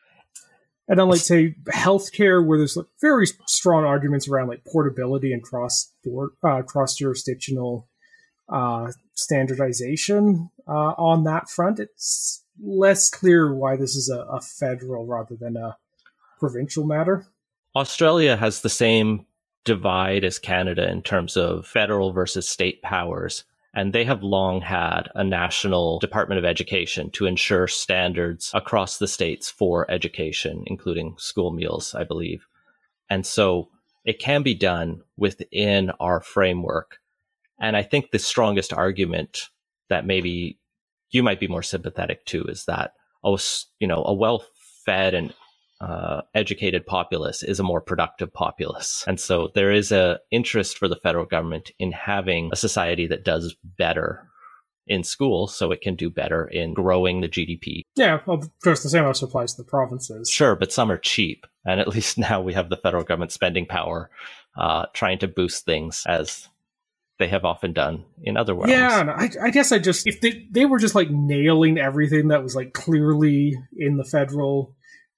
And unlike say healthcare, where there's like very strong arguments around like portability and cross board, uh, cross jurisdictional uh, standardization uh, on that front, it's less clear why this is a, a federal rather than a provincial matter. Australia has the same divide as Canada in terms of federal versus state powers, and they have long had a national Department of Education to ensure standards across the states for education, including school meals, I believe. And so it can be done within our framework. And I think the strongest argument that maybe you might be more sympathetic to is that, oh, you know, a well-fed and uh, educated populace is a more productive populace. And so there is a interest for the federal government in having a society that does better in school so it can do better in growing the G D P. Yeah, well, of course, the same also applies to the provinces. Sure, but some are cheap. And at least now we have the federal government spending power uh, trying to boost things as they have often done in other realms. Yeah, no, I, I guess I just, if they, they were just like nailing everything that was like clearly in the federal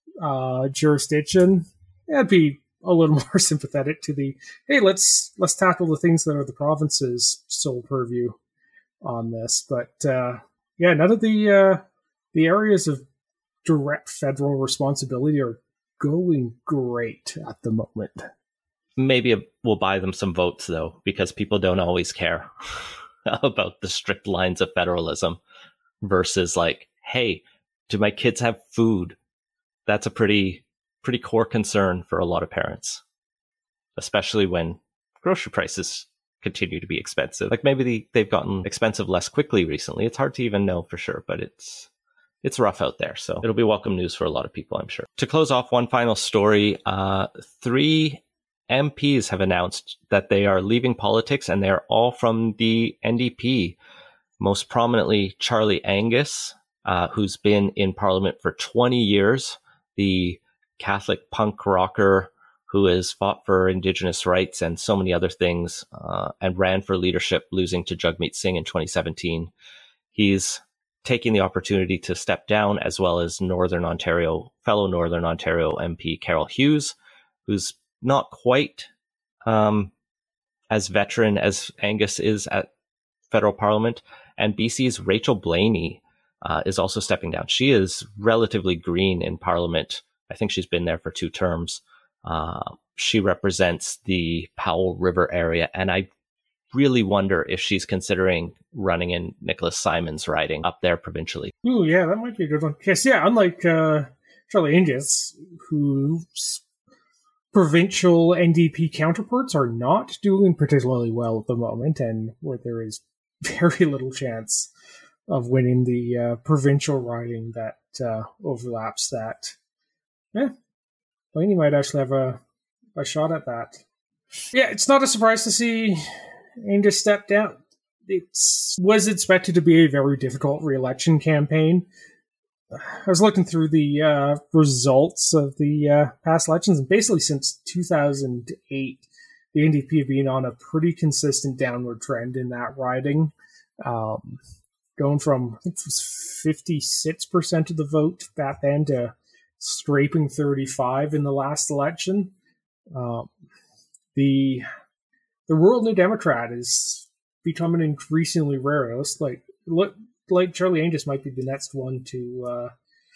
uh, jurisdiction, I'd be a little more sympathetic to the, hey, let's let's tackle the things that are the province's sole purview on this. But uh, yeah, none of the uh, the areas of direct federal responsibility are going great at the moment. Maybe we'll buy them some votes, though, because people don't always care about the strict lines of federalism versus like, hey, do my kids have food? That's a pretty, pretty core concern for a lot of parents, especially when grocery prices continue to be expensive. Like maybe the, they've gotten expensive less quickly recently. It's hard to even know for sure, but it's it's rough out there. So it'll be welcome news for a lot of people, I'm sure. To close off, one final story. Uh, three M Ps have announced that they are leaving politics, and they're all from the N D P. Most prominently, Charlie Angus, uh, who's been in Parliament for twenty years, the Catholic punk rocker who has fought for Indigenous rights and so many other things, uh, and ran for leadership, losing to Jagmeet Singh in twenty seventeen. He's taking the opportunity to step down, as well as Northern Ontario, fellow Northern Ontario M P Carol Hughes, who's not quite um, as veteran as Angus is at federal parliament. And B C's Rachel Blaney uh, is also stepping down. She is relatively green in parliament. I think she's been there for two terms. Uh, she represents the Powell River area, and I really wonder if she's considering running in Nicholas Simon's riding up there provincially. Ooh, yeah, that might be a good one. Yes, yeah, unlike uh, Charlie Angus, whose provincial N D P counterparts are not doing particularly well at the moment, and where there is very little chance of winning the uh, provincial riding that uh, overlaps that. Yeah, Blaney might actually have a, a shot at that. Yeah, it's not a surprise to see Angus step down. It was expected to be a very difficult re-election campaign. I was looking through the uh, results of the uh, past elections, and basically since two thousand eight, the N D P have been on a pretty consistent downward trend in that riding, um, going from, I think it was fifty-six percent of the vote back then to scraping thirty-five in the last election. Um, the the rural New Democrat is becoming increasingly rare. It looks like look like Charlie Angus might be the next one to uh,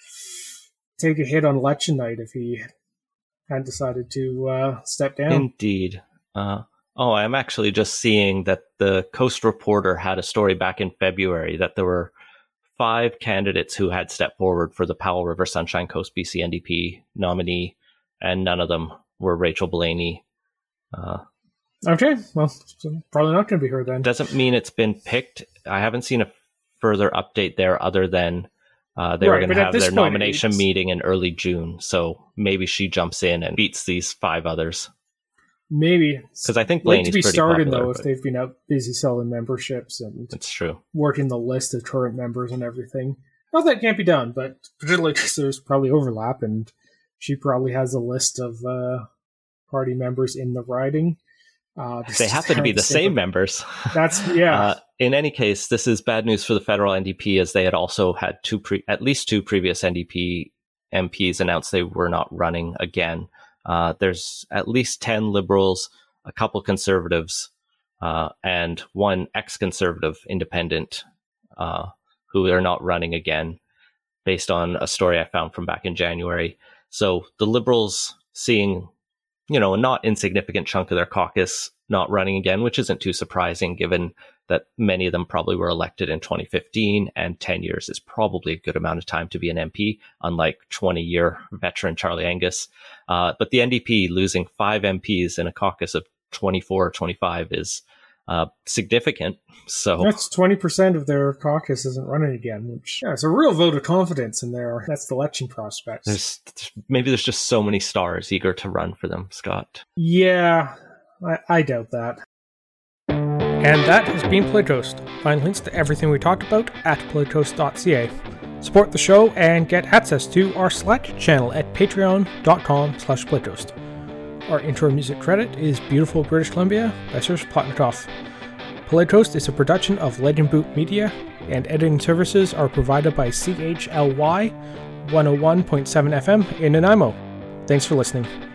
take a hit on election night if he hadn't decided to uh, step down. Indeed. Uh, oh, I'm actually just seeing that the Coast Reporter had a story back in February that there were five candidates who had stepped forward for the Powell River Sunshine Coast B C N D P nominee, and none of them were Rachel Blaney. Uh, okay, well, probably not going to be her then. Doesn't mean it's been picked. I haven't seen a further update there other than uh, they right, were going to have their point, nomination it's... meeting in early June. So maybe she jumps in and beats these five others. Maybe. Because I think Blaney's like to be pretty started, popular, though, if they've been out busy selling memberships and it's true. working the list of current members and everything. Not that can't be done, but particularly because there's probably overlap, and she probably has a list of uh, party members in the riding. Uh, they happen to be the same members. That's, yeah. Uh, in any case, this is bad news for the federal N D P, as they had also had two, pre- at least two previous N D P M Ps announce they were not running again. Uh, there's at least ten Liberals, a couple Conservatives, uh, and one ex-Conservative independent uh, who are not running again, based on a story I found from back in January. So the Liberals seeing, you know, a not insignificant chunk of their caucus not running again, which isn't too surprising given that many of them probably were elected in twenty fifteen, and ten years is probably a good amount of time to be an M P, unlike twenty-year veteran Charlie Angus. Uh, but the N D P losing five M Ps in a caucus of twenty-four or twenty-five is uh, significant. So that's twenty percent of their caucus isn't running again, which yeah, it's a real vote of confidence in their next election prospects. There's, maybe there's just so many stars eager to run for them, Scott. Yeah, I, I doubt that. And that has been Playtoast. Find links to everything we talked about at playtoast dot c a. Support the show and get access to our Slack channel at patreon.com slash playtoast. Our intro music credit is Beautiful British Columbia by Serge Plotnikov. Playtoast is a production of Legend Boot Media, and editing services are provided by C H L Y one oh one point seven F M in Nanaimo. Thanks for listening.